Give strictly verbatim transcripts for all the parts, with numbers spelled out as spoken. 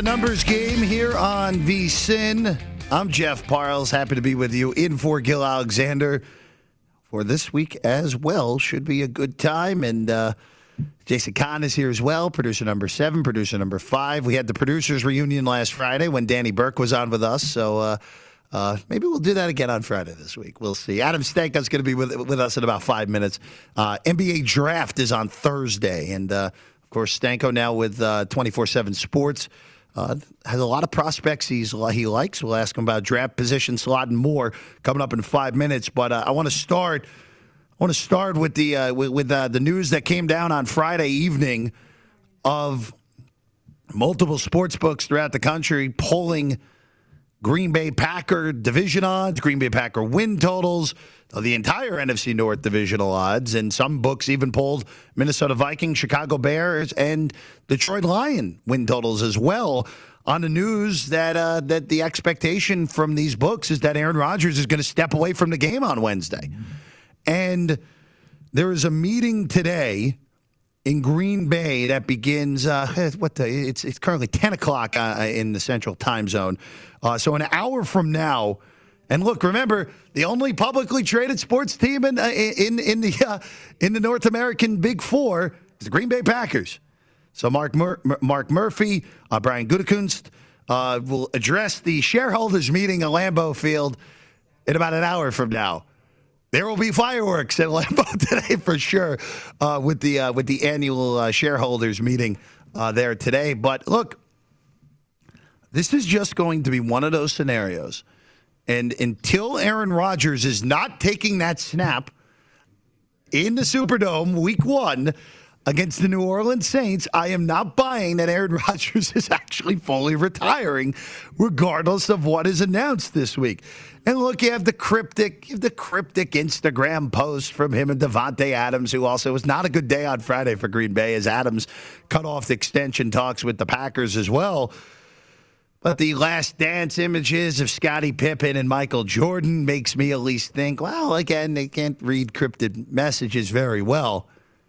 a numbers game here on VSiN. I'm Jeff Parles. Happy to be with you in for Gil Alexander for this week as well. Should be a good time. And uh, Jason Kahn is here as well, producer number seven, producer number five. We had the producers reunion last Friday when Danny Burke was on with us. So uh, uh, maybe we'll do that again on Friday this week. We'll see. Adam Stanko's going to be with, with us in about five minutes. Uh, N B A Draft is on Thursday. And, uh, of course, Stanko now with uh, twenty-four seven Sports. Uh, has a lot of prospects he's, he likes. We'll ask him about draft position slot and more coming up in five minutes. But uh, I want to start. I want to start with the uh, with, with uh, the news that came down on Friday evening of multiple sports books throughout the country polling Green Bay Packer division odds, Green Bay Packer win totals, the entire N F C North divisional odds, and some books even polled Minnesota Vikings, Chicago Bears, and Detroit Lion win totals as well. On the news that uh, that the expectation from these books is that Aaron Rodgers is going to step away from the game on Wednesday. And there is a meeting today in Green Bay that begins, uh, what the, it's it's currently ten o'clock uh, in the Central Time Zone. Uh, so an hour from now, and look, remember, the only publicly traded sports team in uh, in in the uh, in the North American Big Four is the Green Bay Packers. So Mark Mur- Mark Murphy, uh, Brian Gutekunst uh, will address the shareholders meeting at Lambeau Field in about an hour from now. There will be fireworks at Lambeau today for sure uh, with the uh, with the annual uh, shareholders meeting uh, there today. But look, this is just going to be one of those scenarios. And until Aaron Rodgers is not taking that snap in the Superdome week one against the New Orleans Saints, I am not buying that Aaron Rodgers is actually fully retiring, regardless of what is announced this week. And look, you have the cryptic, you have the cryptic Instagram post from him and Davante Adams, who also was not a good day on Friday for Green Bay, as Adams cut off the extension talks with the Packers as well. But the last dance images of Scottie Pippen and Michael Jordan makes me at least think, well, again, they can't read cryptic messages very well.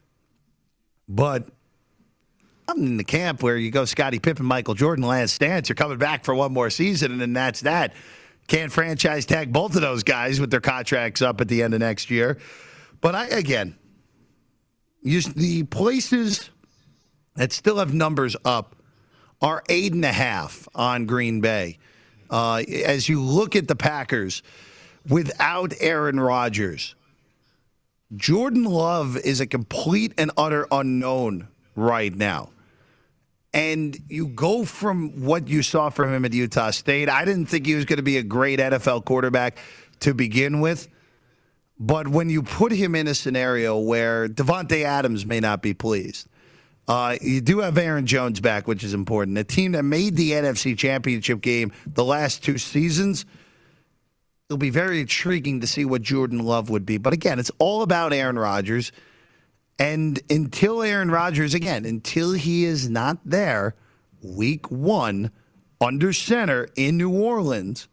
But I'm in the camp where you go Scottie Pippen, Michael Jordan, last dance. You're coming back for one more season, and then that's that. Can't franchise tag both of those guys with their contracts up at the end of next year. But I, again, use the places that still have numbers up are eight and a half on Green Bay. Uh, as you look at the Packers, without Aaron Rodgers, Jordan Love is a complete and utter unknown right now. And you go from what you saw from him at Utah State. I didn't think he was going to be a great N F L quarterback to begin with. But when you put him in a scenario where Davante Adams may not be pleased, Uh, you do have Aaron Jones back, which is important. A team that made the N F C Championship game the last two seasons, it'll be very intriguing to see what Jordan Love would be. But again, it's all about Aaron Rodgers. And until Aaron Rodgers, again, until he is not there week one under center in New Orleans,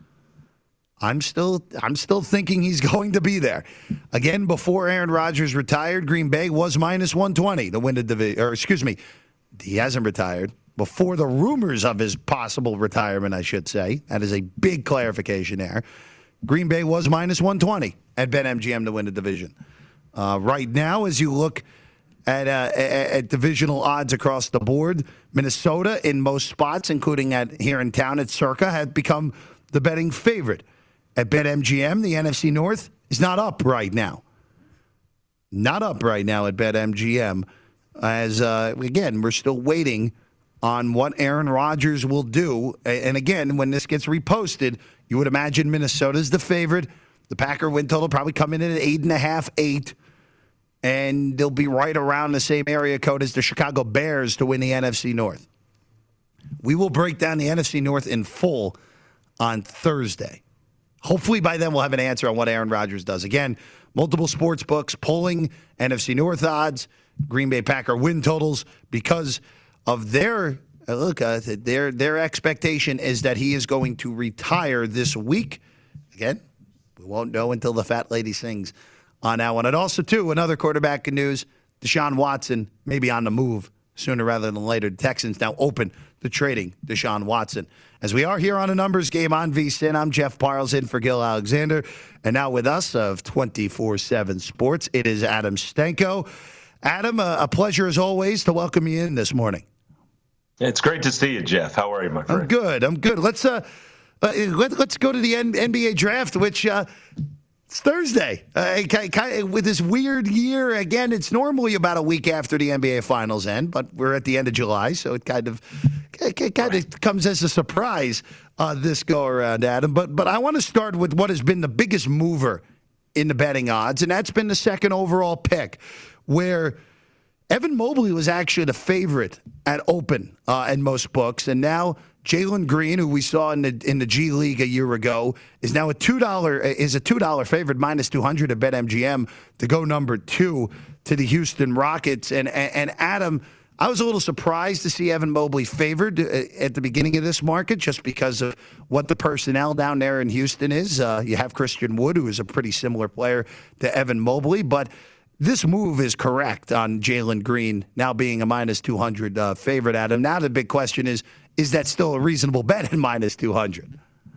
I'm still I'm still thinking he's going to be there. Again, before Aaron Rodgers retired, Green Bay was minus one twenty to win the division. Or excuse me, he hasn't retired. Before the rumors of his possible retirement, I should say. That is a big clarification there. Green Bay was minus one twenty at BetMGM to win the division. Uh, right now, as you look at, uh, at at divisional odds across the board, Minnesota in most spots, including at here in town at Circa, had become the betting favorite. At BetMGM, the N F C North is not up right now. Not up right now at BetMGM. As, uh, again, we're still waiting on what Aaron Rodgers will do. And, again, when this gets reposted, you would imagine Minnesota's the favorite. The Packer win total probably coming in at eight and a half, eight. And they'll be right around the same area code as the Chicago Bears to win the N F C North. We will break down the N F C North in full on Thursday. Hopefully by then we'll have an answer on what Aaron Rodgers does. Again, multiple sports books polling N F C North odds, Green Bay Packer win totals because of their uh, look. Uh, their their expectation is that he is going to retire this week. Again, we won't know until the fat lady sings on that one. And also, too, another quarterback in news: Deshaun Watson may be on the move sooner rather than later. The Texans now open to trading Deshaun Watson. As we are here on a numbers game on VSiN, I'm Jeff Parles in for Gil Alexander. And now with us of twenty-four seven Sports, it is Adam Stenko. Adam, a, a pleasure as always to welcome you in this morning. It's great to see you, Jeff. How are you, my friend? I'm good. I'm good. Let's uh, uh let, let's go to the N B A draft, which uh, it's Thursday. Uh, kind of, with this weird year again, it's normally about a week after the N B A finals end, but we're at the end of July, so it kind of it kind of comes as a surprise uh, this go around, Adam. But but I want to start with what has been the biggest mover in the betting odds, and that's been the second overall pick, where Evan Mobley was actually the favorite at open uh, in most books, and now Jalen Green, who we saw in the in the G League a year ago, is now a two dollar is a two dollar favorite minus two hundred at BetMGM to go number two to the Houston Rockets. And, and and Adam, I was a little surprised to see Evan Mobley favored at the beginning of this market, just because of what the personnel down there in Houston is. Uh, you have Christian Wood, who is a pretty similar player to Evan Mobley, but this move is correct on Jalen Green now being a minus two hundred uh, favorite, Adam. Now the big question is, is that still a reasonable bet at minus two hundred?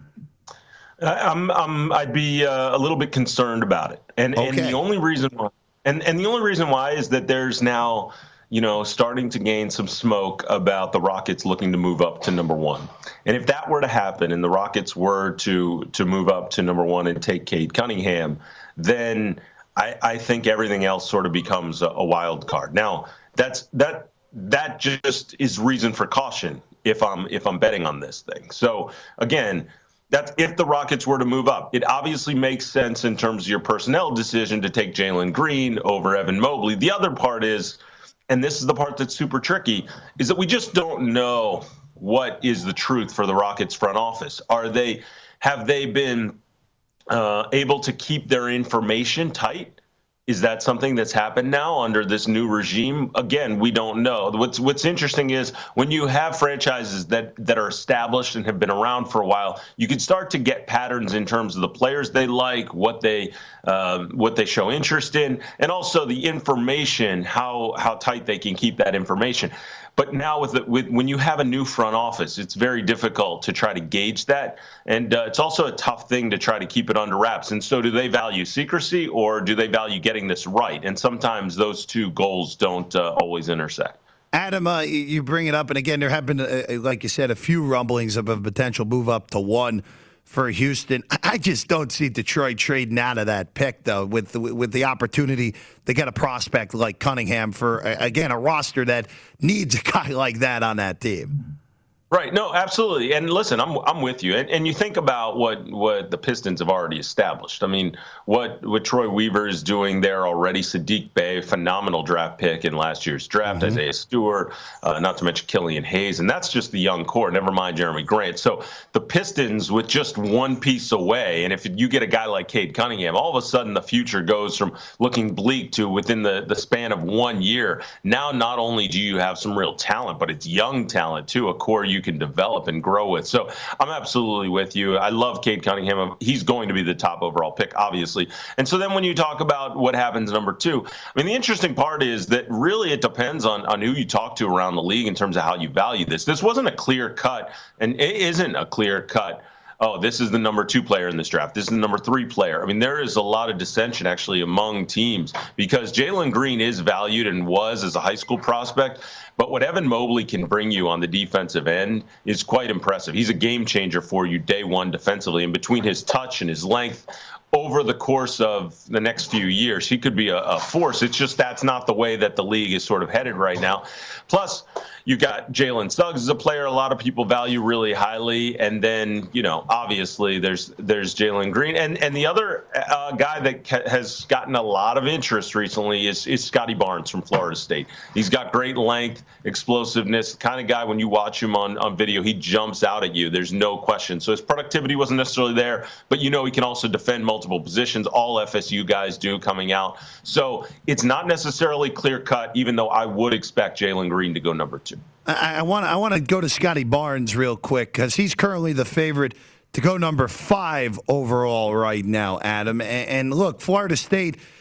I'm, I'm, I'd be uh, a little bit concerned about it. And, okay. and the only reason why, and, and the only reason why is that there's now, you know, starting to gain some smoke about the Rockets looking to move up to number one. And if that were to happen and the Rockets were to, to move up to number one and take Cade Cunningham, then I, I think everything else sort of becomes a, a wild card. Now, that's that that just is reason for caution if I'm if I'm betting on this thing. So again, that's if the Rockets were to move up. It obviously makes sense in terms of your personnel decision to take Jalen Green over Evan Mobley. The other part is, and this is the part that's super tricky, is that we just don't know what is the truth for the Rockets front office. Are they have they been Uh, able to keep their information tight? Is that something that's happened now under this new regime? Again, we don't know. What's what's interesting is when you have franchises that, that are established and have been around for a while, you can start to get patterns in terms of the players they like, what they uh, what they show interest in, and also the information, how how tight they can keep that information. But now with, the, with when you have a new front office, it's very difficult to try to gauge that. And uh, it's also a tough thing to try to keep it under wraps. And so do they value secrecy or do they value getting this right? And sometimes those two goals don't uh, always intersect. Adam, uh, you bring it up. And again, there have been, uh, like you said, a few rumblings of a potential move up to one for Houston. I just don't see Detroit trading out of that pick, though, with the, with the opportunity to get a prospect like Cunningham for, again, a roster that needs a guy like that on that team. Right. No, absolutely. And listen, I'm I'm with you. And, and you think about what, what the Pistons have already established. I mean, what what Troy Weaver is doing there already. Saddiq Bey, phenomenal draft pick in last year's draft. Mm-hmm. Isaiah Stewart, uh, not to mention Killian Hayes. And that's just the young core, never mind Jeremy Grant. So the Pistons with just one piece away, and if you get a guy like Cade Cunningham, all of a sudden the future goes from looking bleak to within the, the span of one year. Now, not only do you have some real talent, but it's young talent, too, a core you can develop and grow with. So I'm absolutely with you. I love Cade Cunningham. He's going to be the top overall pick, obviously. And so then when you talk about what happens number two, I mean, the interesting part is that really it depends on, on who you talk to around the league in terms of how you value this. This wasn't a clear cut, and it isn't a clear cut. Oh, this is the number two player in this draft. This is the number three player. I mean, there is a lot of dissension actually among teams because Jalen Green is valued and was as a high school prospect. But what Evan Mobley can bring you on the defensive end is quite impressive. He's a game changer for you day one defensively. And between his touch and his length over the course of the next few years, he could be a, a force. It's just that's not the way that the league is sort of headed right now. Plus, you got Jalen Suggs as a player a lot of people value really highly. And then, you know, obviously there's there's Jalen Green. And and the other uh, guy that ca- has gotten a lot of interest recently is, is Scotty Barnes from Florida State. He's got great length, explosiveness, the kind of guy when you watch him on, on video, he jumps out at you. There's no question. So his productivity wasn't necessarily there, but you know he can also defend multiple positions. All F S U guys do coming out. So it's not necessarily clear cut, even though I would expect Jalen Green to go number two. I want I want to go to Scotty Barnes real quick because he's currently the favorite to go number five overall right now, Adam. And, and look, Florida State,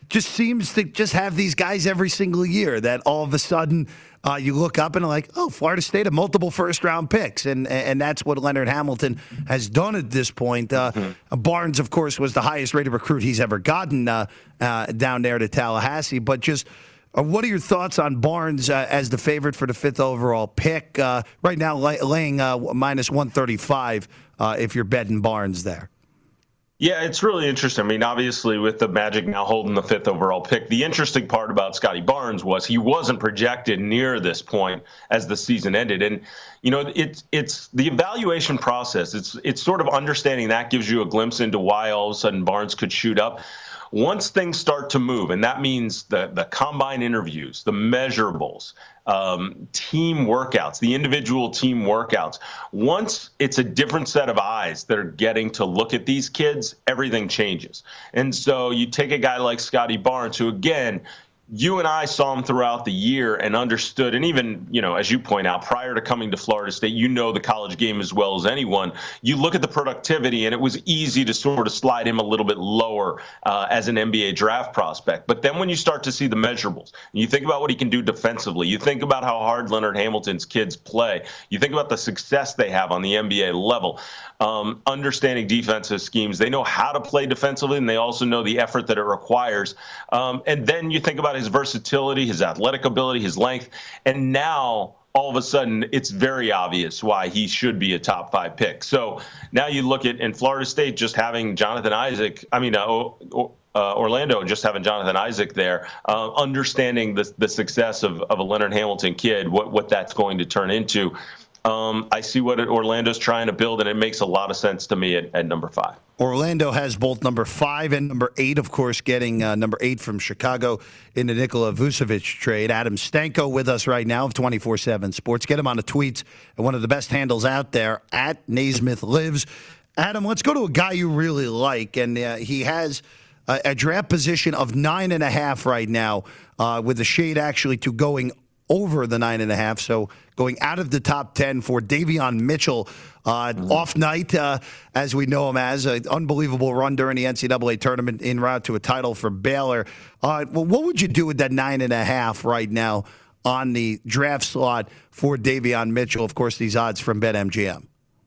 just seems to just have these guys every single year that all of a sudden uh, you look up and are like, oh, Florida State have multiple first-round picks, and and that's what Leonard Hamilton has done at this point. Uh, mm-hmm. Barnes, of course, was the highest-rated recruit he's ever gotten uh, uh, down there to Tallahassee, but just uh, what are your thoughts on Barnes uh, as the favorite for the fifth overall pick? Uh, right now, lay, laying uh, minus one thirty-five uh, if you're betting Barnes there. Yeah, it's really interesting. I mean, obviously, with the Magic now holding the fifth overall pick, the interesting part about Scotty Barnes was he wasn't projected near this point as the season ended. And, you know, it's it's the evaluation process. It's it's sort of understanding that gives you a glimpse into why all of a sudden Barnes could shoot up. Once things start to move, and that means the, the combine interviews, the measurables, um, team workouts, the individual team workouts, once it's a different set of eyes that are getting to look at these kids, everything changes. And so you take a guy like Scotty Barnes, who, again, you and I saw him throughout the year and understood, and even, you know, as you point out, prior to coming to Florida State, you know the college game as well as anyone. You look at the productivity, and it was easy to sort of slide him a little bit lower uh, as an N B A draft prospect. But then when you start to see the measurables, and you think about what he can do defensively, you think about how hard Leonard Hamilton's kids play, you think about the success they have on the N B A level, um, understanding defensive schemes. They know how to play defensively, and they also know the effort that it requires. Um, and then you think about his versatility, his athletic ability, his length, and now all of a sudden it's very obvious why he should be a top five pick. So now you look at in Florida State just having Jonathan Isaac, I mean, uh, uh, Orlando just having Jonathan Isaac there, uh, understanding the, the success of, of a Leonard Hamilton kid, what, what that's going to turn into. Um, I see what Orlando's trying to build, and it makes a lot of sense to me at, at number five. Orlando has both number five and number eight, of course, getting uh, number eight from Chicago in the Nikola Vucevic trade. Adam Stanko with us right now of twenty-four seven Sports. Get him on the tweets at one of the best handles out there, at Naismith Lives. Adam, let's go to a guy you really like, and uh, he has a, a draft position of nine and a half right now, uh, with the shade actually to going over the nine and a half, so going out of the top ten for Davion Mitchell. Uh, mm-hmm. Off night, uh, as we know him as, an unbelievable run during the N C double A tournament en route to a title for Baylor. Uh, well, what would you do with that nine and a half right now on the draft slot for Davion Mitchell? Of course, these odds from BetMGM.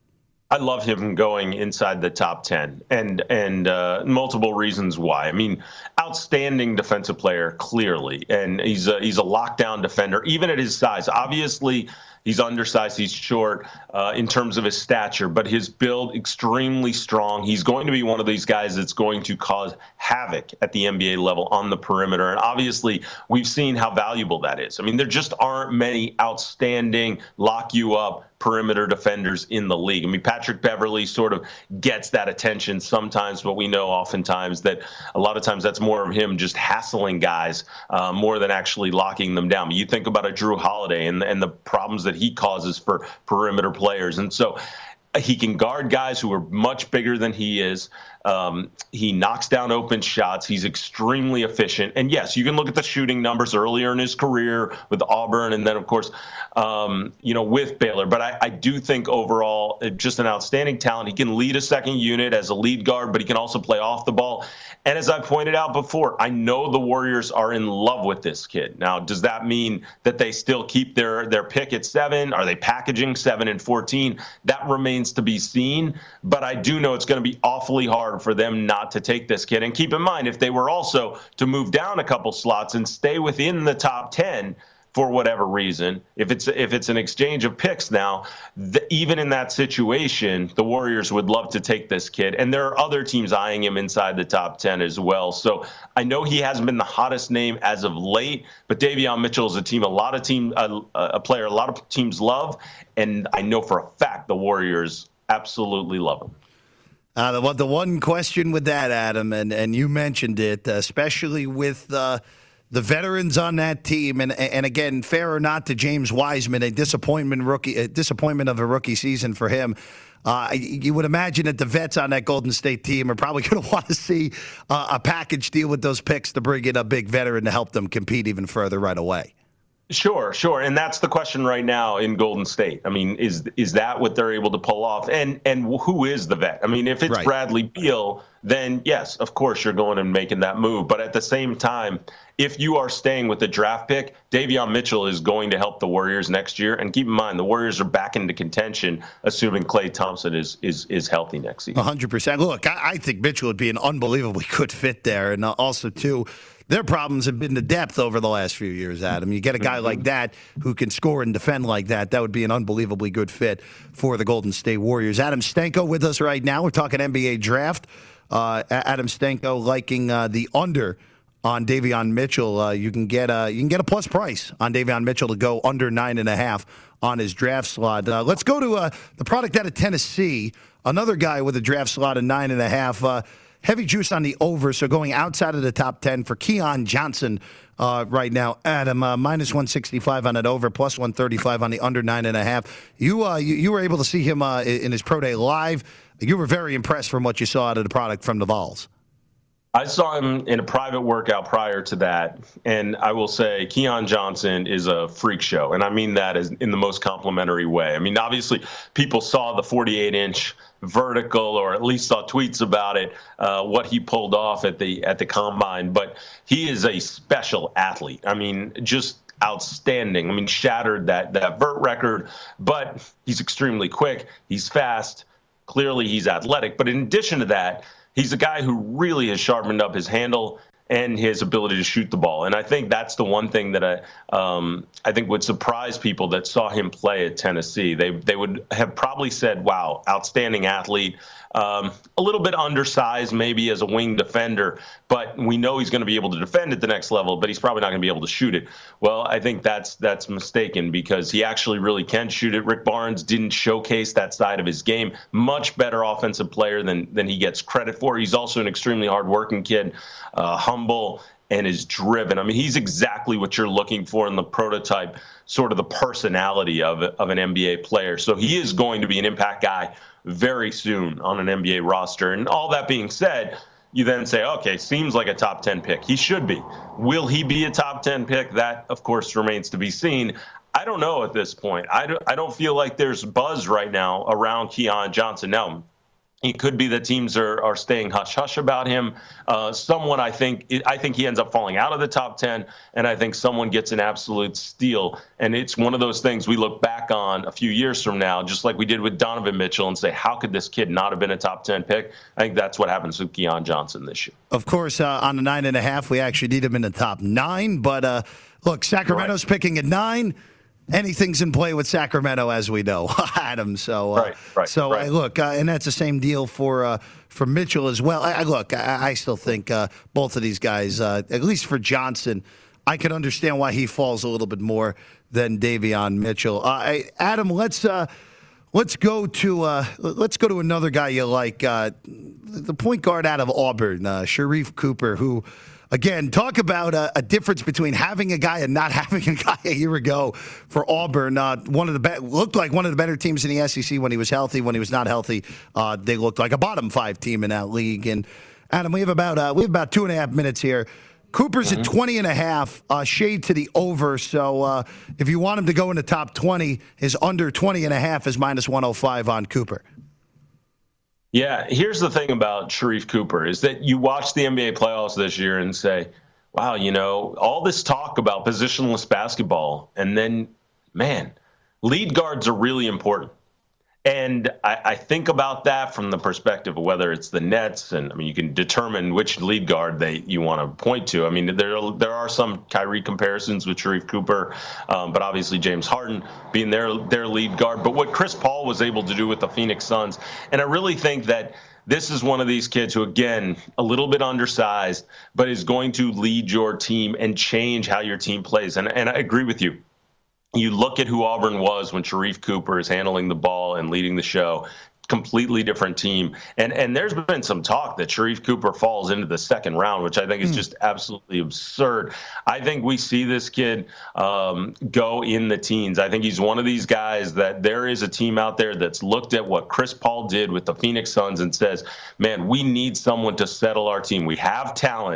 I love him going inside the top ten, and and uh, multiple reasons why. I mean, outstanding defensive player, clearly, and he's a, he's a lockdown defender, even at his size. Obviously, he's undersized, he's short uh, in terms of his stature, but his build extremely strong. He's going to be one of these guys that's going to cause havoc at the N B A level on the perimeter, and obviously, we've seen how valuable that is. I mean, there just aren't many outstanding lock you up perimeter defenders in the league. I mean, Patrick Beverley sort of gets that attention sometimes, but we know oftentimes that a lot of times that's more of him just hassling guys uh, more than actually locking them down. But you think about a Drew Holiday and, and the problems that he causes for perimeter players. And so he can guard guys who are much bigger than he is. Um, he knocks down open shots. He's extremely efficient. And yes, you can look at the shooting numbers earlier in his career with Auburn and then, of course, um, you know, with Baylor. But I, I do think overall, just an outstanding talent. He can lead a second unit as a lead guard, but he can also play off the ball. And as I pointed out before, I know the Warriors are in love with this kid. Now, does that mean that they still keep their, their pick at seven? Are they packaging seven and fourteen? That remains to be seen. But I do know it's going to be awfully hard for them not to take this kid. And keep in mind, if they were also to move down a couple slots and stay within the top ten for whatever reason, if it's if it's an exchange of picks now, the, even in that situation, the Warriors would love to take this kid. And there are other teams eyeing him inside the top ten as well. So I know he hasn't been the hottest name as of late, but Davion Mitchell is a team, a lot of team, a, a player, a lot of teams love. And I know for a fact the Warriors absolutely love him. Uh, the, the one question with that, Adam, and, and you mentioned it, especially with uh, the veterans on that team, and and again, fair or not to James Wiseman, a disappointment rookie, a disappointment of a rookie season for him. Uh, you would imagine that the vets on that Golden State team are probably going to want to see uh, a package deal with those picks to bring in a big veteran to help them compete even further right away. Sure, sure, and that's the question right now in Golden State. I mean, is is that what they're able to pull off? And and who is the vet? I mean, if it's right. Bradley Beal, then yes, of course you're going and making that move. But at the same time, if you are staying with the draft pick, Davion Mitchell is going to help the Warriors next year. And keep in mind, the Warriors are back into contention, assuming Klay Thompson is is is healthy next season. one hundred percent. Look, I, I think Mitchell would be an unbelievably good fit there, and also too. Their problems have been the depth over the last few years, Adam. You get a guy mm-hmm. like that who can score and defend like that. That would be an unbelievably good fit for the Golden State Warriors. Adam Stenko with us right now. We're talking N B A draft. Uh, Adam Stenko liking uh, the under on Davion Mitchell. Uh, you can get a, you can get a plus price on Davion Mitchell to go under nine and a half on his draft slot. Uh, let's go to uh, the product out of Tennessee. Another guy with a draft slot of nine and a half. Uh, Heavy juice on the over, so going outside of the top ten for Keon Johnson uh, right now. Adam, uh, minus one sixty-five on it over, plus one thirty-five on the under nine and a half. You, uh, you, you were able to see him uh, in his pro day live. You were very impressed from what you saw out of the product from the Vols. I saw him in a private workout prior to that, and I will say Keon Johnson is a freak show, and I mean that as in the most complimentary way. I mean, obviously, people saw the forty-eight inch vertical, or at least saw tweets about it, uh, what he pulled off at the at the combine. But he is a special athlete. I mean, just outstanding. I mean, shattered that that vert record, but he's extremely quick. He's fast. Clearly, he's athletic. But in addition to that, he's a guy who really has sharpened up his handle and his ability to shoot the ball. And I think that's the one thing that I um, I think would surprise people that saw him play at Tennessee. They they would have probably said, wow, outstanding athlete, um, a little bit undersized maybe as a wing defender, but we know he's going to be able to defend at the next level, but he's probably not going to be able to shoot it. Well, I think that's that's mistaken because he actually really can shoot it. Rick Barnes didn't showcase that side of his game. Much better offensive player than, than he gets credit for. He's also an extremely hardworking kid, uh, humble, and is driven. I mean, he's exactly what you're looking for in the prototype, sort of the personality of, of an N B A player. So he is going to be an impact guy very soon on an N B A roster. And all that being said, you then say, okay, seems like a top ten pick. He should be. Will he be a top ten pick? That, of course, remains to be seen. I don't know at this point. I don't, I don't feel like there's buzz right now around Keon Johnson. Now, it could be that teams are, are staying hush-hush about him. Uh, someone, I think, I think he ends up falling out of the top ten, and I think someone gets an absolute steal. And it's one of those things we look back on a few years from now, just like we did with Donovan Mitchell, and say, how could this kid not have been a top ten pick? I think that's what happens with Keon Johnson this year. Of course, uh, on the nine and a half, we actually need him in the top nine. But, uh, look, Sacramento's right. picking at nine. Anything's in play with Sacramento, as we know, Adam. So, uh, right, right, so right. I look, uh, and that's the same deal for uh, for Mitchell as well. I, I look, I, I still think uh, both of these guys, uh, at least for Johnson, I can understand why he falls a little bit more than Davion Mitchell. Uh, I, Adam, let's uh, let's go to uh, let's go to another guy you like, uh, the point guard out of Auburn, uh, Sharife Cooper, who. Again, talk about a, a difference between having a guy and not having a guy a year ago for Auburn. Uh, one of the be- looked like one of the better teams in the S E C when he was healthy. When he was not healthy, uh, they looked like a bottom five team in that league. And Adam, we have about uh, we have about two and a half minutes here. Cooper's mm-hmm. at twenty and a half, uh, shade to the over. So uh, if you want him to go in the top twenty, his under twenty and a half is minus one oh five on Cooper. Yeah, here's the thing about Sharife Cooper is that you watch the N B A playoffs this year and say, wow, you know, all this talk about positionless basketball, and then, man, lead guards are really important. And I, I think about that from the perspective of whether it's the Nets, and I mean, you can determine which lead guard they you want to point to. I mean, there there are some Kyrie comparisons with Sharife Cooper, um, but obviously James Harden being their their lead guard. But what Chris Paul was able to do with the Phoenix Suns, and I really think that this is one of these kids who, again, a little bit undersized, but is going to lead your team and change how your team plays. And and I agree with you. You look at who Auburn was when Sharife Cooper is handling the ball and leading the show. Completely different team. And and there's been some talk that Sharife Cooper falls into the second round, which I think is just absolutely absurd. I think we see this kid um, go in the teens. I think he's one of these guys that there is a team out there that's looked at what Chris Paul did with the Phoenix Suns and says, man, we need someone to settle our team. We have talent,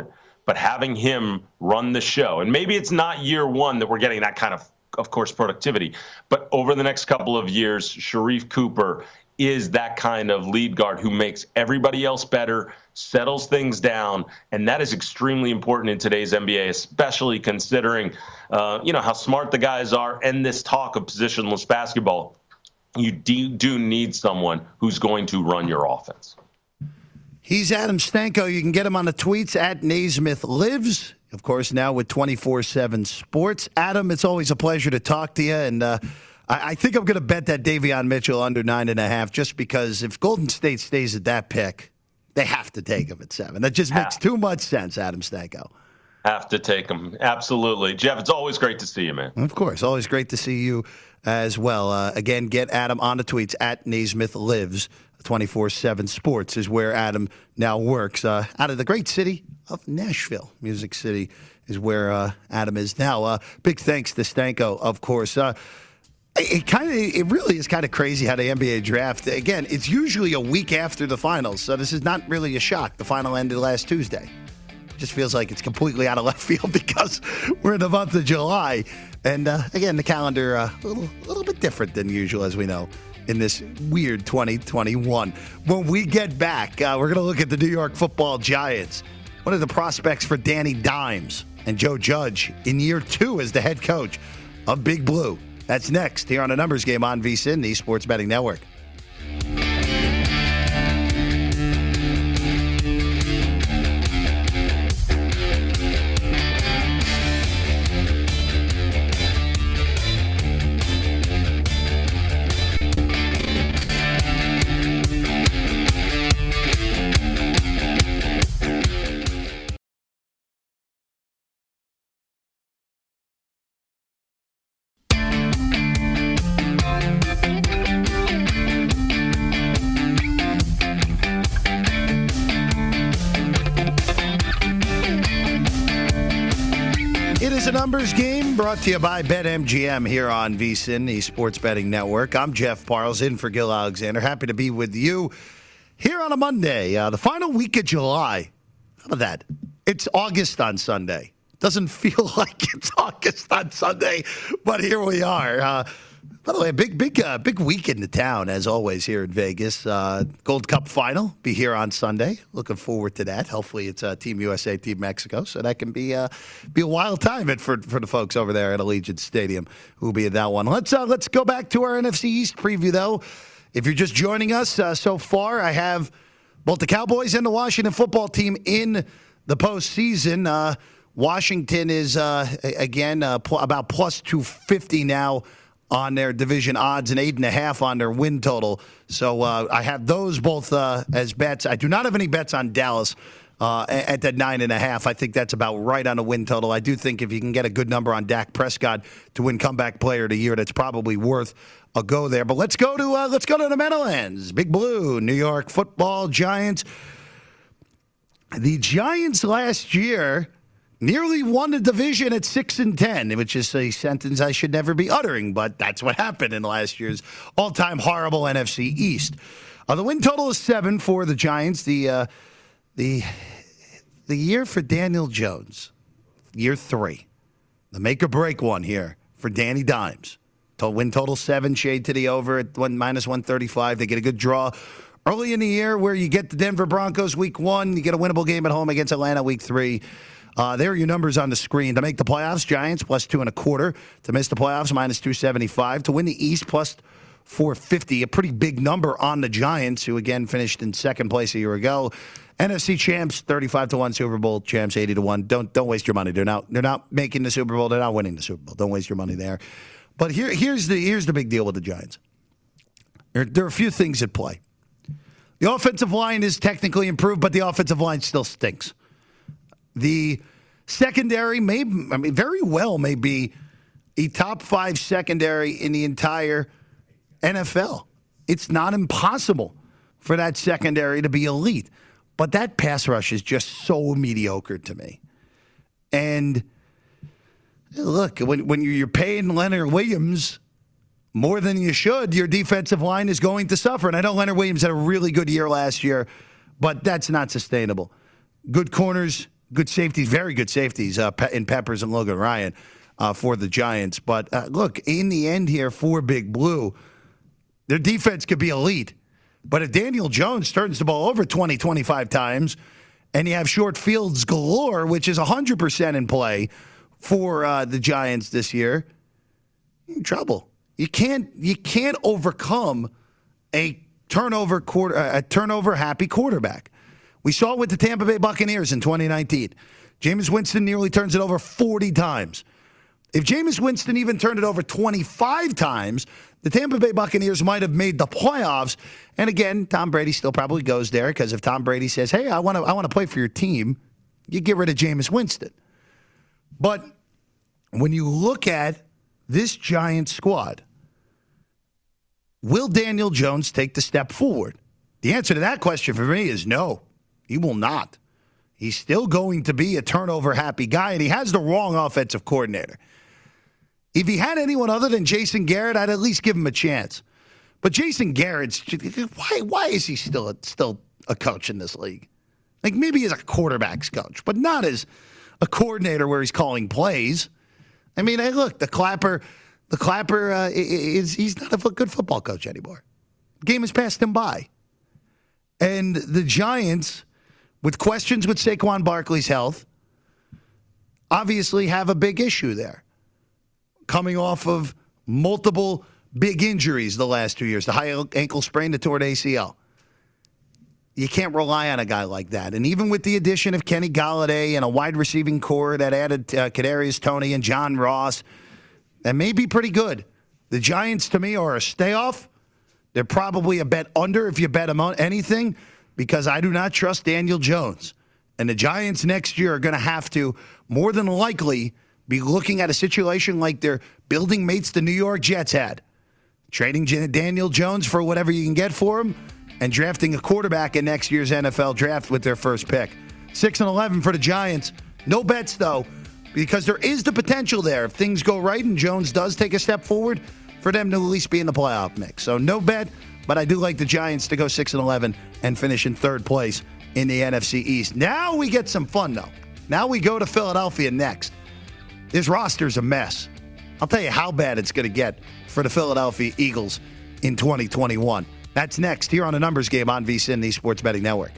but having him run the show, and maybe it's not year one that we're getting that kind of, of course, productivity, but over the next couple of years, Sharif Cooper is that kind of lead guard who makes everybody else better, settles things down, and that is extremely important in today's N B A, especially considering, uh, you know, how smart the guys are and this talk of positionless basketball. You do, do need someone who's going to run your offense. He's Adam Stanko. You can get him on the tweets at Naismith Lives. Of course, now with twenty-four seven Sports. Adam, it's always a pleasure to talk to you, and uh, I, I think I'm going to bet that Davion Mitchell under nine and a half, just because if Golden State stays at that pick, they have to take him at seven. That just makes too much sense, Adam Stanko. Have to take him. Absolutely. Jeff, it's always great to see you, man. Of course. Always great to see you as well. Uh, again, get Adam on the tweets at Naismith Lives. twenty-four seven Sports is where Adam now works. Uh, out of the great city of Nashville. Music City is where uh, Adam is now. Uh, big thanks to Stanko, of course. Uh, it kind of, it really is kind of crazy how the N B A draft, again, it's usually a week after the finals, so this is not really a shock. The final ended last Tuesday. It just feels like it's completely out of left field because we're in the month of July. And uh, again, the calendar uh, a little, a little bit different than usual, as we know, in this weird twenty twenty-one. When we get back, uh, we're going to look at the New York Football Giants. What are the prospects for Danny Dimes and Joe Judge in year two as the head coach of Big Blue? That's next here on A Numbers Game on VSiN, the Sports Betting Network. A Numbers Game brought to you by BetMGM here on VSiN, the Sports Betting Network. I'm Jeff Parles, in for Gil Alexander. Happy to be with you here on a Monday, uh, the final week of July. How about that? It's August on Sunday. Doesn't feel like it's August on Sunday, but here we are. Uh, by the way, a big, big, uh, big week in the town, as always, here in Vegas. Uh, Gold Cup final be here on Sunday. Looking forward to that. Hopefully, it's uh, Team U S A, Team Mexico, so that can be uh, be a wild time for for the folks over there at Allegiant Stadium who will be at that one. Let's uh, let's go back to our N F C East preview, though. If you're just joining us uh, so far, I have both the Cowboys and the Washington football team in the postseason. Uh, Washington is uh, again uh, pl- about plus two fifty now on their division odds and eight and a half on their win total. So uh, I have those both uh, as bets. I do not have any bets on Dallas uh, at that nine and a half. I think that's about right on a win total. I do think if you can get a good number on Dak Prescott to win comeback player of the year, that's probably worth a go there. But let's go to uh, let's go to the Meadowlands. Big Blue, New York Football Giants. The Giants last year nearly won the division at six and ten, which is a sentence I should never be uttering, but that's what happened in last year's all-time horrible N F C East. Uh, the win total is seven for the Giants. The uh, the the year for Daniel Jones, year three, the make or break one here for Danny Dimes. To win total seven, shade to the over at one minus one thirty-five. They get a good draw early in the year where you get the Denver Broncos week one, you get a winnable game at home against Atlanta week three. Uh, there are your numbers on the screen. To make the playoffs, Giants plus two and a quarter. To miss the playoffs, minus two seventy-five. To win the East, plus four fifty. A pretty big number on the Giants, who again finished in second place a year ago. N F C champs, thirty-five to one. Super Bowl champs, eighty to one. Don't don't waste your money. They're not they're not making the Super Bowl. They're not winning the Super Bowl. Don't waste your money there. But here here's the here's the big deal with the Giants. There, there are a few things at play. The offensive line is technically improved, but the offensive line still stinks. The secondary may, I mean, very well may be a top five secondary in the entire N F L. It's not impossible for that secondary to be elite, but that pass rush is just so mediocre to me. And look, when when you're paying Leonard Williams more than you should, your defensive line is going to suffer. And I know Leonard Williams had a really good year last year, but that's not sustainable. Good corners good safeties, very good safeties uh, in Peppers and Logan Ryan uh, for the Giants. But uh, look, in the end here for Big Blue, their defense could be elite. But if Daniel Jones turns the ball over twenty, twenty-five times, and you have short fields galore, which is one hundred percent in play for uh, the Giants this year, you're in trouble. You can't you can't overcome a turnover quarter a turnover happy quarterback. We saw it with the Tampa Bay Buccaneers in twenty nineteen. Jameis Winston nearly turns it over forty times. If Jameis Winston even turned it over twenty-five times, the Tampa Bay Buccaneers might have made the playoffs. And again, Tom Brady still probably goes there because if Tom Brady says, hey, I want to I want to play for your team, you get rid of Jameis Winston. But when you look at this Giants squad, will Daniel Jones take the step forward? The answer to that question for me is no, he will not. He's still going to be a turnover-happy guy, and he has the wrong offensive coordinator. If he had anyone other than Jason Garrett, I'd at least give him a chance. But Jason Garrett's, why why is he still a, still a coach in this league? Like maybe as a quarterback's coach, but not as a coordinator where he's calling plays. I mean, hey, look, the Clapper, the Clapper uh, is he's not a good football coach anymore. The game has passed him by. And the Giants, with questions with Saquon Barkley's health, obviously have a big issue there. Coming off of multiple big injuries the last two years, the high ankle sprain, the torn A C L. You can't rely on a guy like that. And even with the addition of Kenny Golladay and a wide receiving core that added uh, Kadarius Toney and John Ross, that may be pretty good. The Giants, to me, are a stay-off. They're probably a bet under if you bet them on anything because I do not trust Daniel Jones. And the Giants next year are going to have to, more than likely, be looking at a situation like their building mates the New York Jets had. Trading Daniel Jones for whatever you can get for him and drafting a quarterback in next year's N F L draft with their first pick. six and eleven for the Giants. No bets, though, because there is the potential there. If things go right and Jones does take a step forward, for them to at least be in the playoff mix. So no bet, but I do like the Giants to go six and eleven and finish in third place in the N F C East. Now we get some fun, though. Now we go to Philadelphia next. This roster's a mess. I'll tell you how bad it's going to get for the Philadelphia Eagles in twenty twenty-one. That's next here on The Numbers Game on VSiN, the Sports Betting Network.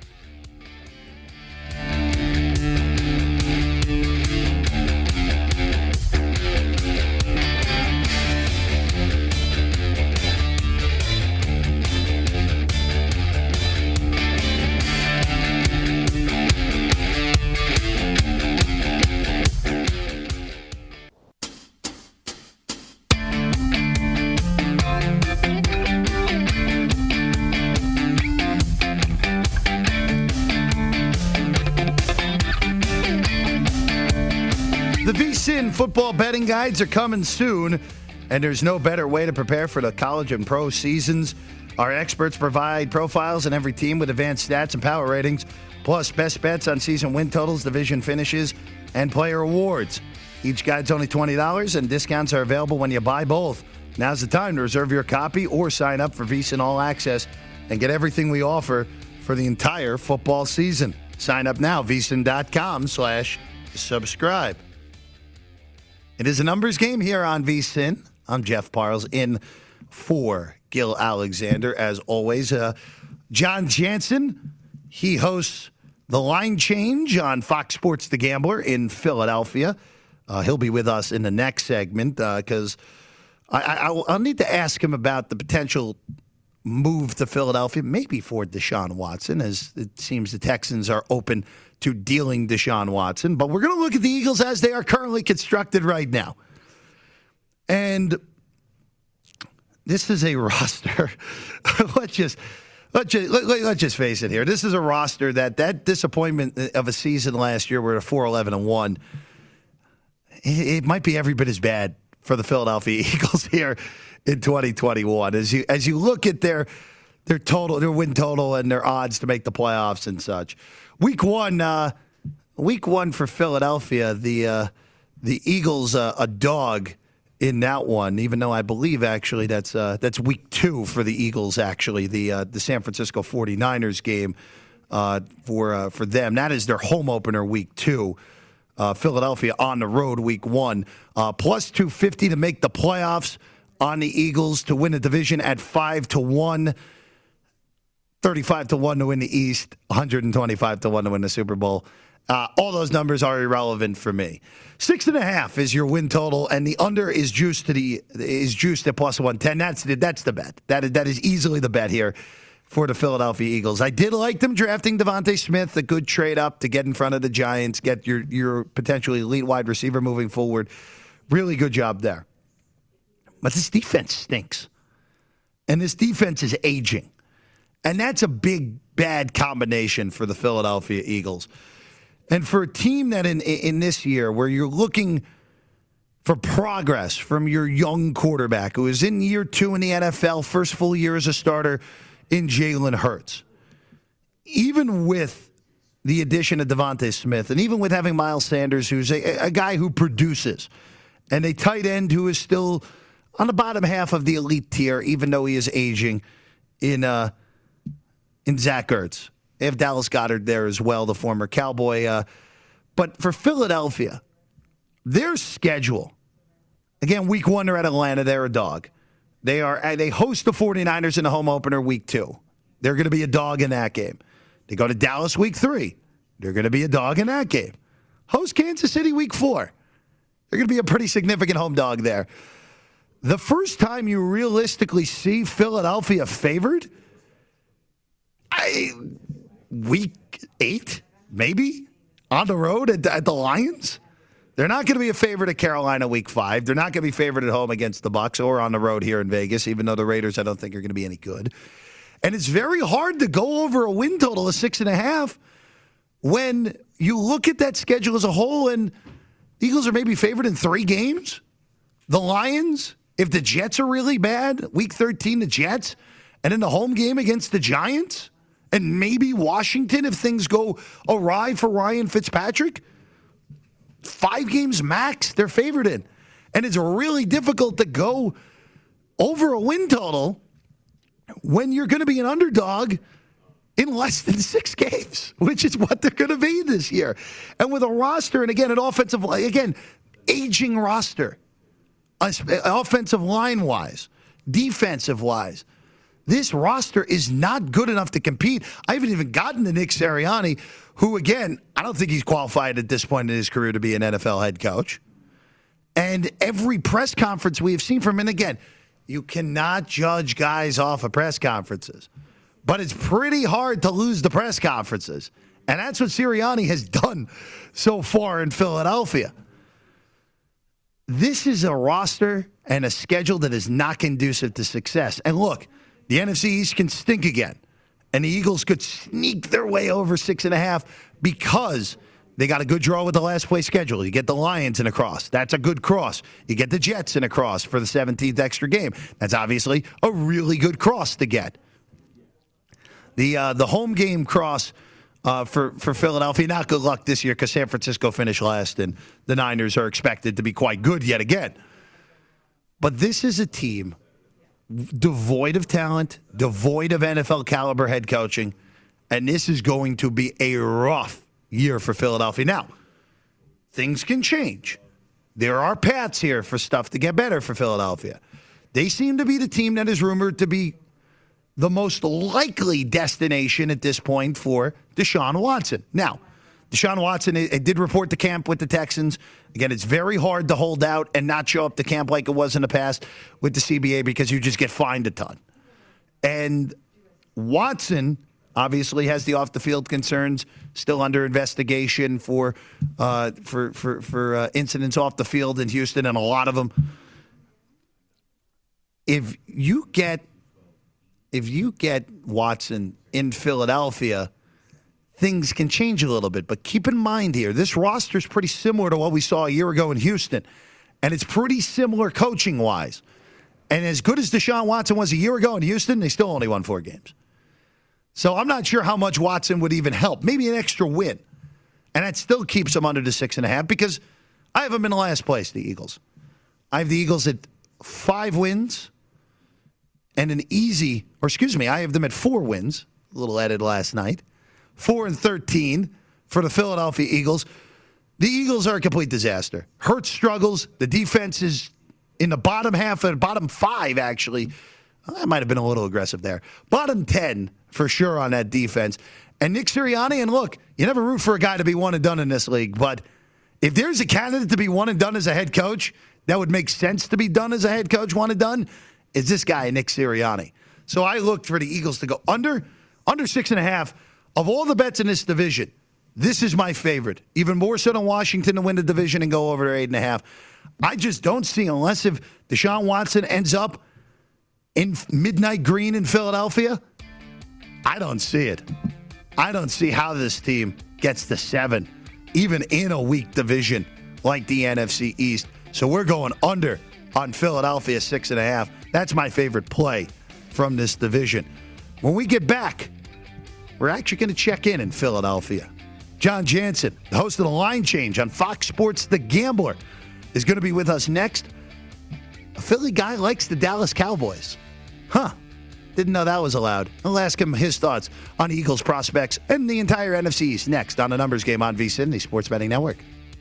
Football betting guides are coming soon, and there's no better way to prepare for the college and pro seasons. Our experts provide profiles on every team with advanced stats and power ratings, plus best bets on season win totals, division finishes, and player awards. Each guide's only twenty dollars, and discounts are available when you buy both. Now's the time to reserve your copy or sign up for VSiN All Access and get everything we offer for the entire football season. Sign up now, VSiN.com slash subscribe. It is a numbers game here on VSiN. I'm Jeff Parles in for Gil Alexander. As always, uh, John Jansen, he hosts The Line Change on Fox Sports The Gambler in Philadelphia. Uh, he'll be with us in the next segment because uh, I, I, I'll need to ask him about the potential move to Philadelphia, maybe for Deshaun Watson, as it seems the Texans are open to dealing Deshaun Watson. But we're going to look at the Eagles as they are currently constructed right now. And this is a roster. let's just let's just, let, let's just face it here. This is a roster that that disappointment of a season last year, where they're four eleven and one, it, it might be every bit as bad for the Philadelphia Eagles here in twenty twenty-one. As you as you look at their their total, their win total, and their odds to make the playoffs and such. Week one, uh, week one for Philadelphia, the uh, the Eagles uh, a dog in that one. Even though I believe actually that's uh, that's week two for the Eagles. Actually, the uh, the San Francisco forty-niners game uh, for uh, for them. That is their home opener week two. Uh, Philadelphia on the road week one. Uh, plus two fifty to make the playoffs on the Eagles to win the division at five to one. thirty-five to one to win the East, one hundred twenty-five to one to win the Super Bowl. Uh, all those numbers are irrelevant for me. Six and a half is your win total, and the under is juiced to the is juiced at plus one ten. That's the, that's the bet. That is, that is easily the bet here for the Philadelphia Eagles. I did like them drafting Devontae Smith, a good trade up to get in front of the Giants, get your your potentially elite wide receiver moving forward. Really good job there. But this defense stinks, and this defense is aging, and that's a big bad combination for the Philadelphia Eagles. And for a team that in in this year where you're looking for progress from your young quarterback who is in year two in the N F L, first full year as a starter in Jalen Hurts, even with the addition of Devontae Smith and even with having Miles Sanders, who's a, a guy who produces, and a tight end who is still on the bottom half of the elite tier, even though he is aging in uh, in Zach Ertz. They have Dallas Goedert there as well, the former Cowboy. Uh, but for Philadelphia, their schedule, again, week one, they're at Atlanta. They're a dog. They are. They host the 49ers in the home opener week two. They're going to be a dog in that game. They go to Dallas week three. They're going to be a dog in that game. Host Kansas City week four. They're going to be a pretty significant home dog there. The first time you realistically see Philadelphia favored, I... week eight, maybe, on the road at, at the Lions. They're not going to be a favorite at Carolina week five. They're not going to be favored at home against the Bucs or on the road here in Vegas, even though the Raiders I don't think are going to be any good. And it's very hard to go over a win total of six and a half when you look at that schedule as a whole and the Eagles are maybe favored in three games. The Lions, if the Jets are really bad, week thirteen, the Jets, and in the home game against the Giants, and maybe Washington if things go awry for Ryan Fitzpatrick. Five games max they're favored in. And it's really difficult to go over a win total when you're going to be an underdog in less than six games, which is what they're going to be this year. And with a roster, and again, an offensive, again, aging roster, offensive line-wise, defensive-wise, this roster is not good enough to compete. I haven't even gotten to Nick Sirianni, who, again, I don't think he's qualified at this point in his career to be an N F L head coach. And every press conference we have seen from him, and again, you cannot judge guys off of press conferences. But it's pretty hard to lose the press conferences. And that's what Sirianni has done so far in Philadelphia. This is a roster and a schedule that is not conducive to success. And look, the N F C East can stink again. And the Eagles could sneak their way over six and a half because they got a good draw with the last place schedule. You get the Lions in a cross. That's a good cross. You get the Jets in a cross for the seventeenth extra game. That's obviously a really good cross to get. The uh, the home game cross uh, for, for Philadelphia, not good luck this year because San Francisco finished last and the Niners are expected to be quite good yet again. But this is a team devoid of talent, devoid of N F L caliber head coaching, and this is going to be a rough year for Philadelphia. Now, things can change. There are paths here for stuff to get better for Philadelphia. They seem to be the team that is rumored to be the most likely destination at this point for Deshaun Watson. Now, Deshaun Watson it did report to camp with the Texans. Again, it's very hard to hold out and not show up to camp like it was in the past with the C B A because you just get fined a ton. And Watson obviously has the off-the-field concerns, still under investigation for uh, for for, for uh, incidents off the field in Houston, and a lot of them. If you get if you get Watson in Philadelphia, things can change a little bit. But keep in mind here, this roster is pretty similar to what we saw a year ago in Houston. And it's pretty similar coaching-wise. And as good as Deshaun Watson was a year ago in Houston, they still only won four games. So I'm not sure how much Watson would even help. Maybe an extra win. And that still keeps them under the six and a half because I have them in the last place, the Eagles. I have the Eagles at five wins and an easy, or excuse me, I have them at four wins, a little added last night. four and thirteen for the Philadelphia Eagles. The Eagles are a complete disaster. Hurts struggles. The defense is in the bottom half, of the bottom five, actually. I might have been a little aggressive there. Bottom ten, for sure, on that defense. And Nick Sirianni, and look, you never root for a guy to be one and done in this league, but if there's a candidate to be one and done as a head coach, that would make sense to be done as a head coach, one and done, is this guy, Nick Sirianni. So I looked for the Eagles to go under, under six and a half. Of all the bets in this division, this is my favorite, even more so than Washington to win the division and go over to eight and a half. I just don't see, unless if Deshaun Watson ends up in midnight green in Philadelphia, I don't see it. I don't see how this team gets to seven, even in a weak division like the N F C East. So we're going under on Philadelphia, six and a half. That's my favorite play from this division. When we get back, we're actually going to check in in Philadelphia. John Jansen, the host of The Line Change on Fox Sports The Gambler, is going to be with us next. A Philly guy likes the Dallas Cowboys. Huh. Didn't know that was allowed. I'll ask him his thoughts on Eagles prospects and the entire N F C East next on The Numbers Game on VSiN, the Sports Betting Network.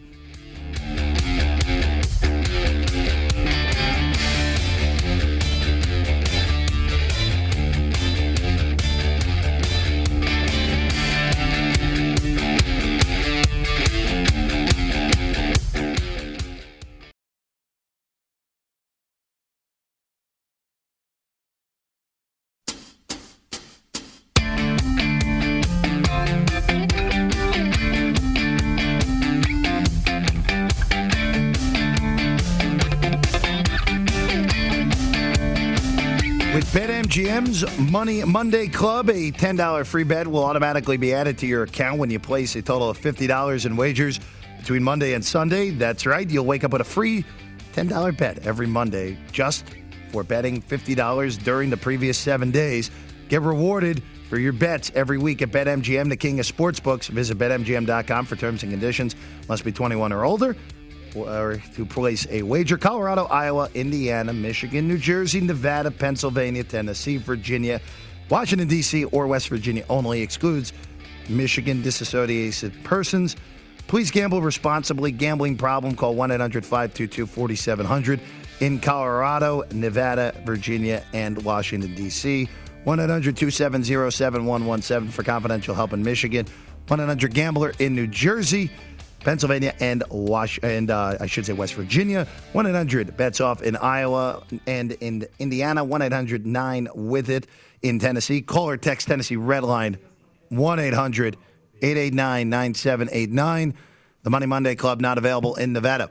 BetMGM's Money Monday Club, a ten dollars free bet will automatically be added to your account when you place a total of fifty dollars in wagers between Monday and Sunday. That's right. You'll wake up with a free ten dollars bet every Monday just for betting fifty dollars during the previous seven days. Get rewarded for your bets every week at BetMGM, the king of sportsbooks. Visit Bet M G M dot com for terms and conditions. Must be twenty-one or older. Or to place a wager. Colorado, Iowa, Indiana, Michigan, New Jersey, Nevada, Pennsylvania, Tennessee, Virginia, Washington, D C, or West Virginia only. Excludes Michigan disassociated persons. Please gamble responsibly. Gambling problem, call one eight hundred five two two four seven zero zero in Colorado, Nevada, Virginia, and Washington, D C. one eight hundred two seven zero seven one one seven for confidential help in Michigan. one eight hundred gambler in New Jersey, Pennsylvania, and Wash and uh, I should say West Virginia. one eight hundred bets off in Iowa and in Indiana. one eight hundred nine with it in Tennessee. Call or text Tennessee Red Line one eight hundred eight eight nine nine seven eight nine. The Money Monday Club not available in Nevada.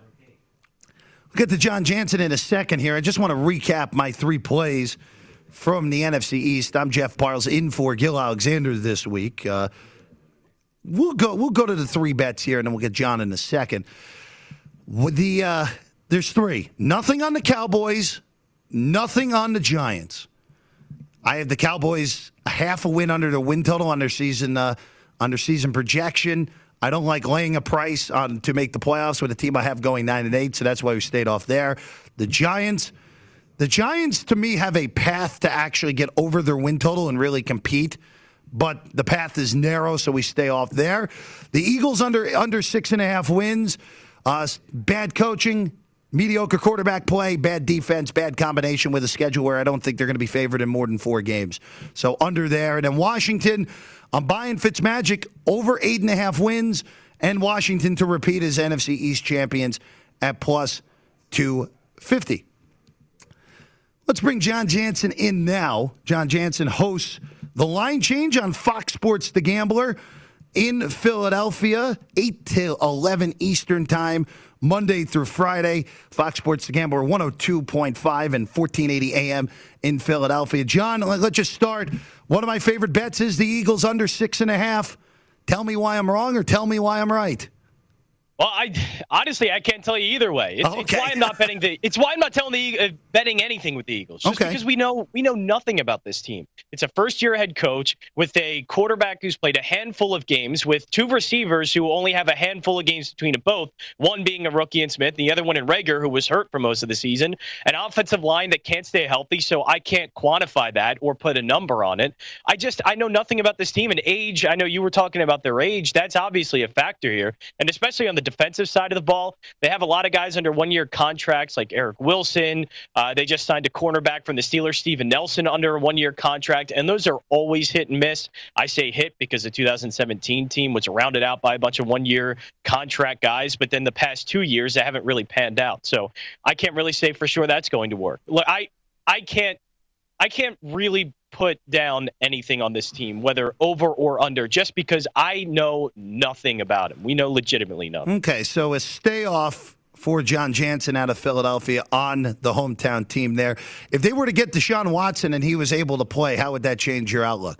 We'll get to John Jansen in a second here. I just want to recap my three plays from the N F C East. I'm Jeff Parles in for Gil Alexander this week. Uh, We'll go. We'll go to the three bets here, and then we'll get John in a second. With the uh, there's three. Nothing on the Cowboys. Nothing on the Giants. I have the Cowboys a half a win under the win total on their season uh, under season projection. I don't like laying a price on to make the playoffs with a team I have going nine and eight, so that's why we stayed off there. The Giants. The Giants, to me, have a path to actually get over their win total and really compete. But the path is narrow, so we stay off there. The Eagles under under six and a half wins. Uh, bad coaching, mediocre quarterback play, bad defense, bad combination with a schedule where I don't think they're going to be favored in more than four games. So under there. And then Washington, I'm buying Fitzmagic over eight and a half wins, and Washington to repeat as N F C East champions at plus two fifty. Let's bring John Jansen in now. John Jansen hosts The Line Change on Fox Sports The Gambler in Philadelphia, eight till eleven Eastern Time, Monday through Friday. Fox Sports The Gambler, one oh two point five and fourteen eighty A M in Philadelphia. John, let's just start. One of my favorite bets is the Eagles under six and a half. Tell me why I'm wrong or tell me why I'm right. Well, I honestly I can't tell you either way. It's, okay. it's why I'm not betting the. It's why I'm not telling the uh, betting anything with the Eagles. Just okay. because we know we know nothing about this team. It's a first-year head coach with a quarterback who's played a handful of games, with two receivers who only have a handful of games between them both. One being a rookie in Smith, and the other one in Reagor, who was hurt for most of the season. An offensive line that can't stay healthy, so I can't quantify that or put a number on it. I just I know nothing about this team and age. I know you were talking about their age. That's obviously a factor here, and especially on the defensive side of the ball. They have a lot of guys under one-year contracts like Eric Wilson. Uh, they just signed a cornerback from the Steelers, Steven Nelson, under a one-year contract, and those are always hit and miss. I say hit because the two thousand seventeen team was rounded out by a bunch of one-year contract guys, but then the past two years, they haven't really panned out. So I can't really say for sure that's going to work. Look, I, I can't, I can't really put down anything on this team, whether over or under, just because I know nothing about him. We know legitimately nothing. Okay, so a stay off for John Jansen out of Philadelphia on the hometown team there. If they were to get Deshaun Watson and he was able to play, how would that change your outlook?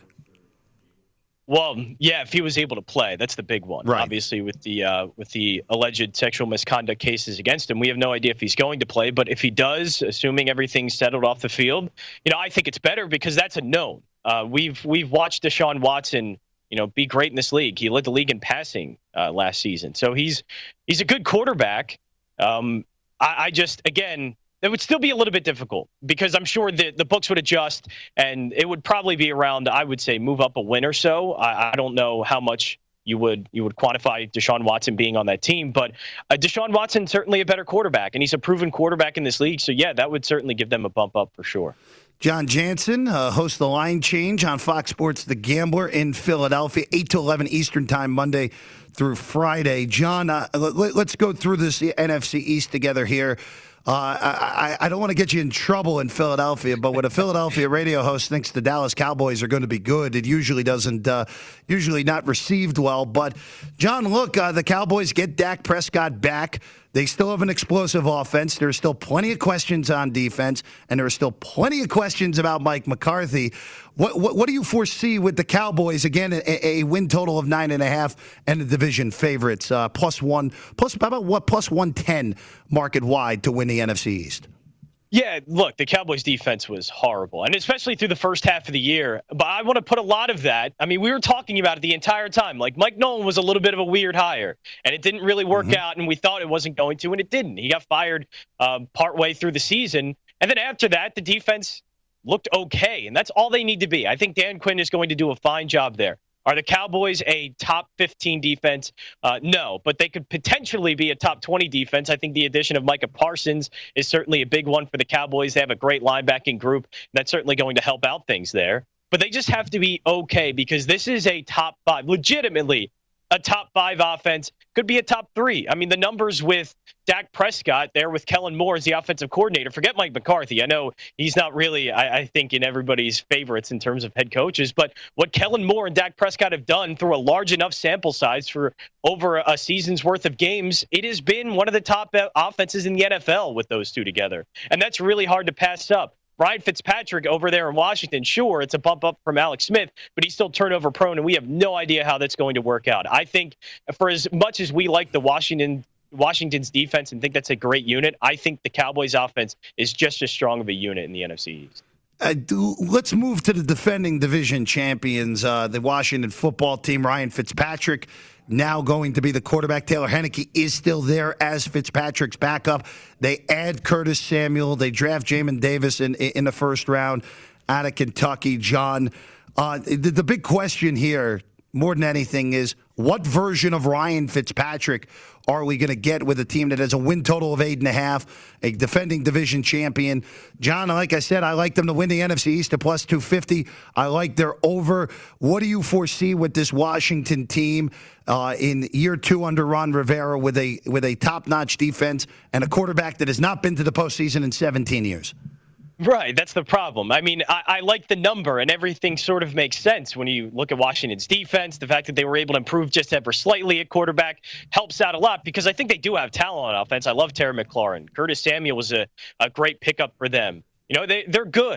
Well, yeah, if he was able to play, that's the big one. Right. Obviously, with the uh, with the alleged sexual misconduct cases against him, we have no idea if he's going to play. But if he does, assuming everything's settled off the field, you know, I think it's better because that's a known. Uh, we've we've watched Deshaun Watson, you know, be great in this league. He led the league in passing uh, last season, so he's he's a good quarterback. Um, I, I just again. It would still be a little bit difficult because I'm sure that the books would adjust and it would probably be around, I would say, move up a win or so. I, I don't know how much you would you would quantify Deshaun Watson being on that team, but uh, Deshaun Watson certainly a better quarterback, and he's a proven quarterback in this league. So, yeah, that would certainly give them a bump up for sure. John Jansen uh, hosts The Line Change on Fox Sports The Gambler in Philadelphia, eight to eleven Eastern Time, Monday through Friday. John, uh, let, let's go through this N F C East together here. Uh, I, I don't want to get you in trouble in Philadelphia, but when a Philadelphia radio host thinks the Dallas Cowboys are going to be good, it usually doesn't, uh, usually not received well. But, John, look, uh, the Cowboys get Dak Prescott back. They still have an explosive offense. There's still plenty of questions on defense, and there are still plenty of questions about Mike McCarthy. What what, what do you foresee with the Cowboys? Again, a, a win total of nine and a half, and the division favorites uh, plus one, plus how about what plus one ten market wide to win the N F C East. Yeah, look, the Cowboys' defense was horrible, and especially through the first half of the year. But I want to put a lot of that. I mean, we were talking about it the entire time. Like, Mike Nolan was a little bit of a weird hire, and it didn't really work mm-hmm. out, and we thought it wasn't going to, and it didn't. He got fired uh, partway through the season, and then after that, the defense looked okay, and that's all they need to be. I think Dan Quinn is going to do a fine job there. Are the Cowboys a top fifteen defense? Uh, no, but they could potentially be a top twenty defense. I think the addition of Micah Parsons is certainly a big one for the Cowboys. They have a great linebacking group. That's certainly going to help out things there. But they just have to be okay because this is a top five, legitimately a top five offense, could be a top three. I mean, the numbers with Dak Prescott there with Kellen Moore as the offensive coordinator. Forget Mike McCarthy. I know he's not really, I, I think, in everybody's favorites in terms of head coaches, but what Kellen Moore and Dak Prescott have done through a large enough sample size for over a season's worth of games, it has been one of the top offenses in the N F L with those two together. And that's really hard to pass up. Ryan Fitzpatrick over there in Washington, sure, it's a bump up from Alex Smith, but he's still turnover prone, and we have no idea how that's going to work out. I think for as much as we like the Washington Washington's defense and think that's a great unit, I think the Cowboys' offense is just as strong of a unit in the N F C East. Uh, do, let's move to the defending division champions, uh, the Washington football team. Ryan Fitzpatrick now going to be the quarterback. Taylor Heinicke is still there as Fitzpatrick's backup. They add Curtis Samuel. They draft Jamin Davis in, in the first round out of Kentucky. John, uh, the, the big question here, more than anything, is what version of Ryan Fitzpatrick are we going to get with a team that has a win total of eight and a half, a defending division champion? John, like I said, I like them to win the N F C East at plus two fifty. I like their over. What do you foresee with this Washington team uh, in year two under Ron Rivera with a with a top-notch defense and a quarterback that has not been to the postseason in seventeen years? Right, that's the problem. I mean, I, I like the number, and everything sort of makes sense when you look at Washington's defense. The fact that they were able to improve just ever slightly at quarterback helps out a lot because I think they do have talent on offense. I love Terry McLaurin. Curtis Samuel was a, a great pickup for them. You know, they, they're good.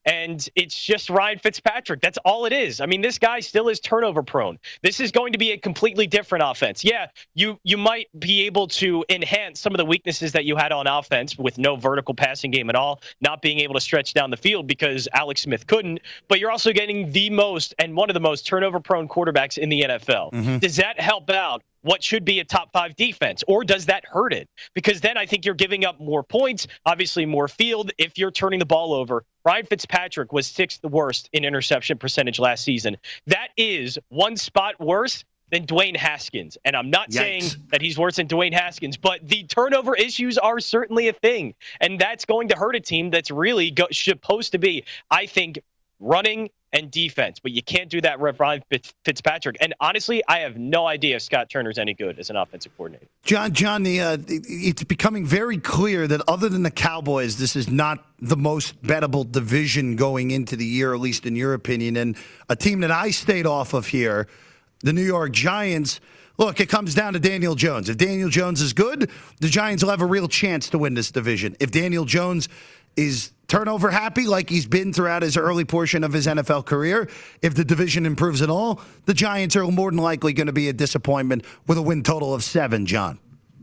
And it's just Ryan Fitzpatrick. That's all it is. I mean, this guy still is turnover prone. This is going to be a completely different offense. Yeah, you you might be able to enhance some of the weaknesses that you had on offense with no vertical passing game at all, not being able to stretch down the field because Alex Smith couldn't, but you're also getting the most and one of the most turnover prone quarterbacks in the N F L. Mm-hmm. Does that help out what should be a top five defense, or does that hurt it? Because then I think you're giving up more points, obviously more field if you're turning the ball over. Ryan Fitzpatrick was sixth worst in interception percentage last season. That is one spot worse than Dwayne Haskins. And I'm not Yikes. saying that he's worse than Dwayne Haskins, but the turnover issues are certainly a thing. And that's going to hurt a team that's really go- supposed to be, I think, running and defense, but you can't do that with Ryan Fitzpatrick. And honestly, I have no idea if Scott Turner's any good as an offensive coordinator. John, John, the, uh, it's becoming very clear that other than the Cowboys, this is not the most bettable division going into the year, at least in your opinion. And a team that I stayed off of here, the New York Giants, look, it comes down to Daniel Jones. If Daniel Jones is good, the Giants will have a real chance to win this division. If Daniel Jones is turnover happy like he's been throughout his early portion of his N F L career, if the division improves at all, the Giants are more than likely going to be a disappointment with a win total of seven, John.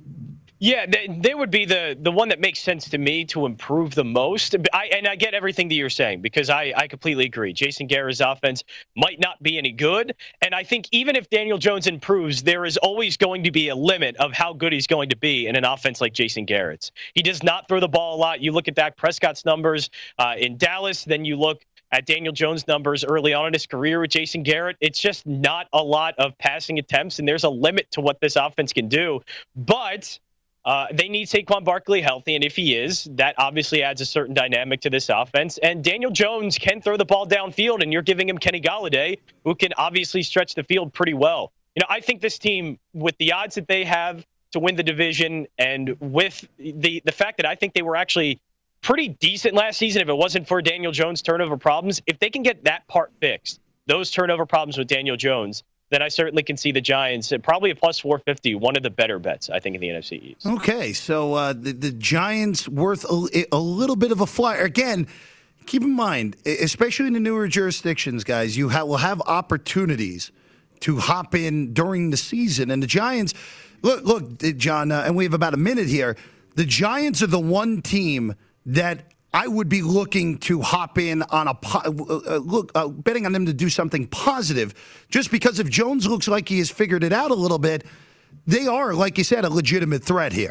Yeah, they, they would be the the one that makes sense to me to improve the most. I, and I get everything that you're saying because I, I completely agree. Jason Garrett's offense might not be any good. And I think even if Daniel Jones improves, there is always going to be a limit of how good he's going to be in an offense like Jason Garrett's. He does not throw the ball a lot. You look at Dak Prescott's numbers uh, in Dallas, then you look at Daniel Jones' numbers early on in his career with Jason Garrett. It's just not a lot of passing attempts, and there's a limit to what this offense can do. But Uh, they need Saquon Barkley healthy, and if he is, that obviously adds a certain dynamic to this offense. And Daniel Jones can throw the ball downfield, and you're giving him Kenny Golladay, who can obviously stretch the field pretty well. You know, I think this team, with the odds that they have to win the division, and with the the fact that I think they were actually pretty decent last season, if it wasn't for Daniel Jones' turnover problems, if they can get that part fixed, those turnover problems with Daniel Jones, then I certainly can see the Giants at probably a plus four fifty, one of the better bets, I think, in the N F C East. Okay, so uh, the, the Giants worth a, a little bit of a flyer. Again, keep in mind, especially in the newer jurisdictions, guys, you ha- will have opportunities to hop in during the season. And the Giants, look, look, John, uh, and we have about a minute here. The Giants are the one team that I would be looking to hop in on a uh, look, uh, betting on them to do something positive, just because if Jones looks like he has figured it out a little bit, they are, like you said, a legitimate threat here.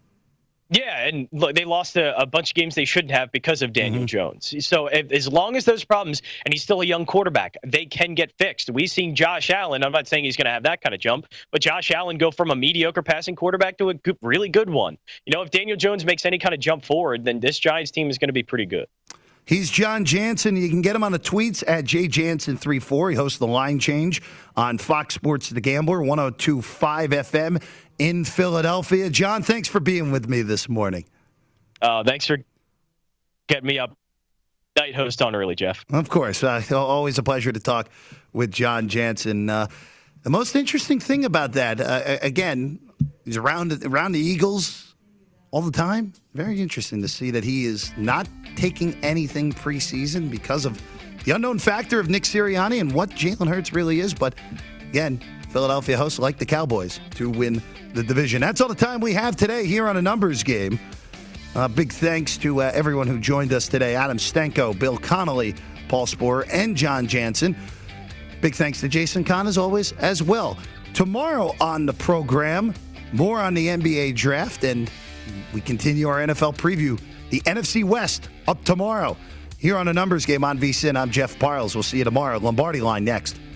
Yeah, and look, they lost a, a bunch of games they shouldn't have because of Daniel Mm-hmm. Jones. So if, as long as those problems, and he's still a young quarterback, they can get fixed. We've seen Josh Allen. I'm not saying he's going to have that kind of jump, but Josh Allen go from a mediocre passing quarterback to a good, really good one. You know, if Daniel Jones makes any kind of jump forward, then this Giants team is going to be pretty good. He's John Jansen. You can get him on the tweets at J Jansen thirty-four. He hosts The Line Change on Fox Sports The Gambler, one oh two point five F M in Philadelphia. John, thanks for being with me this morning. Uh, thanks for getting me up. Night host on early, Jeff. Of course. Uh, always a pleasure to talk with John Jansen. Uh, the most interesting thing about that, uh, again, he's around, around the Eagles all the time. Very interesting to see that he is not taking anything preseason because of the unknown factor of Nick Sirianni and what Jalen Hurts really is. But again, Philadelphia hosts like the Cowboys to win the division. That's all the time we have today here on A Numbers Game. Uh, big thanks to uh, everyone who joined us today. Adam Stenko, Bill Connolly, Paul Sporer, and John Jansen. Big thanks to Jason Kahn, as always, as well. Tomorrow on the program, more on the N B A draft, and we continue our N F L preview. The N F C West up tomorrow. Here on A Numbers Game on V S I N, I'm Jeff Parles. We'll see you tomorrow. Lombardi Line next.